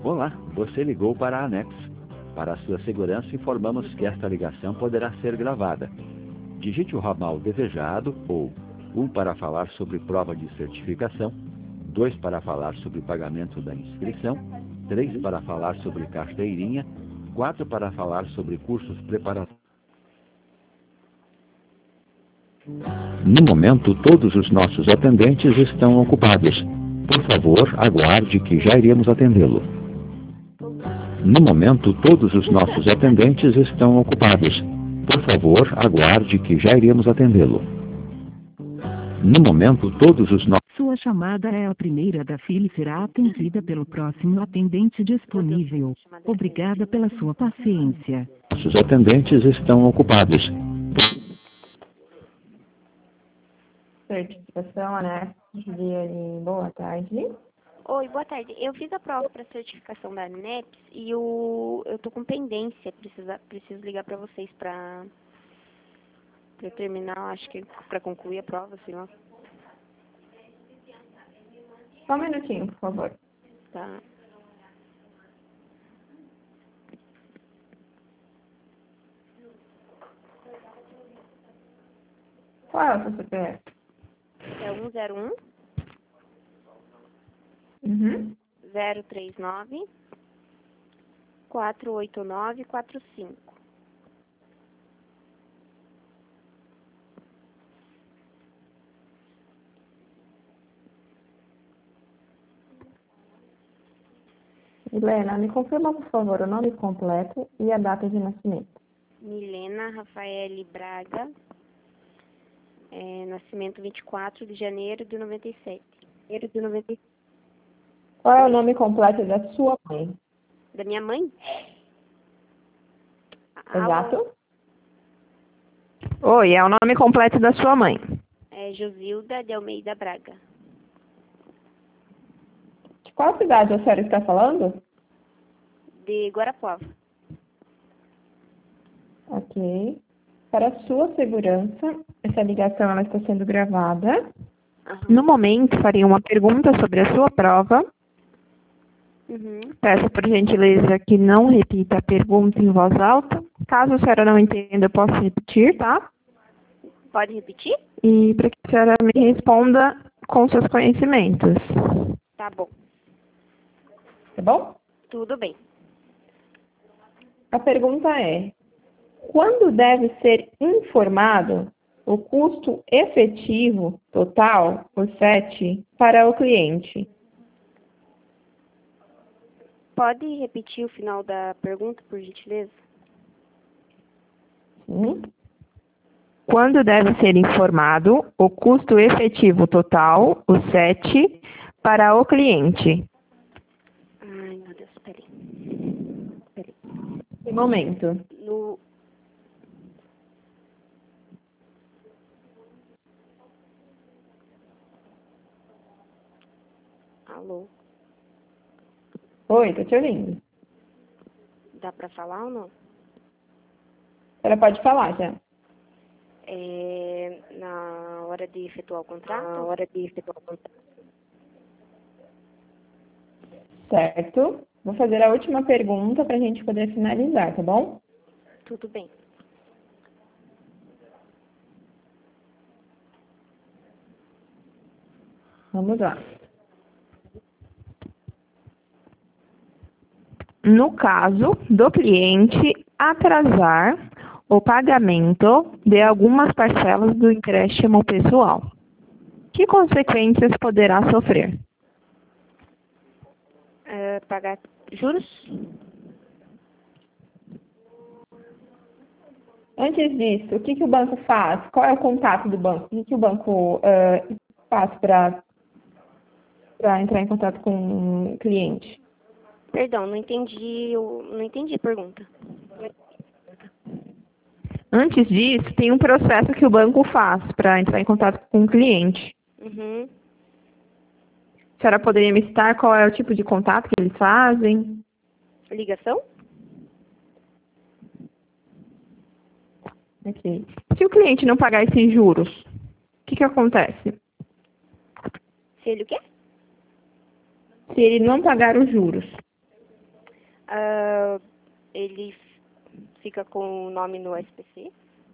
Olá, você ligou para a Anex. Para a sua segurança, informamos que esta ligação poderá ser gravada. Digite o ramal desejado ou 1 para falar sobre prova de certificação, 2 para falar sobre pagamento da inscrição, 3 para falar sobre carteirinha, 4 para falar sobre cursos preparatórios. No momento, todos os nossos atendentes estão ocupados. Por favor, aguarde que já iremos atendê-lo. No momento, todos os nossos atendentes estão ocupados. Por favor, aguarde que já iremos atendê-lo. No momento, todos os nossos... Sua chamada é a primeira da fila e será atendida pelo próximo atendente disponível. Obrigada pela sua paciência. Nossos atendentes estão ocupados. Certificação, né? Juliane, boa tarde. Oi, boa tarde. Eu fiz a prova para certificação da ANEPS e eu tô com pendência. Preciso ligar para vocês para terminar, acho que para concluir a prova, assim, ó. Só um minutinho, por favor. Tá. Qual é o seu CPF? É 101 039 489 45. Helena, me confirma, por favor, o nome completo e a data de nascimento. Milena Rafaele Braga, nascimento 24 de janeiro de 97. Qual é o nome completo da sua mãe? Da minha mãe? Exato. Oi, é o nome completo da sua mãe. É Josilda de Almeida Braga. De qual cidade a senhora está falando? De Guarapuava. Ok. Para sua segurança, essa ligação ela está sendo gravada. No momento, faria uma pergunta sobre a sua prova. Peço, por gentileza, que não repita a pergunta em voz alta. Caso a senhora não entenda, eu posso repetir, tá? Pode repetir? E para que a senhora me responda com seus conhecimentos. Tá bom. Tá bom? Tudo bem. A pergunta é: quando deve ser informado o custo efetivo total, o CET, para o cliente? Pode repetir o final da pergunta, por gentileza? Sim. Quando deve ser informado o custo efetivo total, o CET, para o cliente? Ai, meu Deus, peraí. Em momento. Alô? Oi, tô te ouvindo. Dá pra falar ou não? Ela pode falar já. Na hora de efetuar o contrato? Certo. Vou fazer a última pergunta para a gente poder finalizar, tá bom? Tudo bem. Vamos lá. No caso do cliente atrasar o pagamento de algumas parcelas do empréstimo pessoal, que consequências poderá sofrer? Pagar juros? Antes disso, o que o banco faz? Qual é o contato do banco? O que o banco faz para entrar em contato com o cliente? Perdão, não entendi a pergunta. Antes disso, tem um processo que o banco faz para entrar em contato com o cliente. A senhora poderia me citar qual é o tipo de contato que eles fazem? Ligação? Ok. Se o cliente não pagar esses juros, o que acontece? Se ele o quê? Se ele não pagar os juros. Ele fica com o nome no SPC?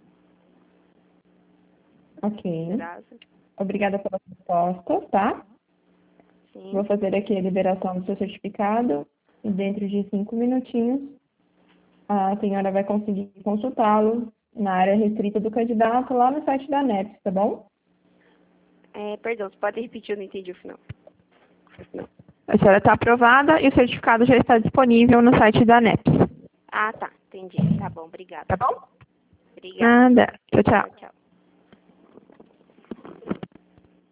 Ok. Serasa? Obrigada pela resposta, tá? Sim. Vou fazer aqui a liberação do seu certificado e dentro de 5 minutinhos a senhora vai conseguir consultá-lo na área restrita do candidato lá no site da ANEPS, tá bom? Perdão, você pode repetir? Eu não entendi o final. A senhora está aprovada e o certificado já está disponível no site da ANEPS. Ah, tá. Entendi. Tá bom, obrigada. Tá bom? Obrigada. Nada. Tchau, tchau. Tchau, tchau.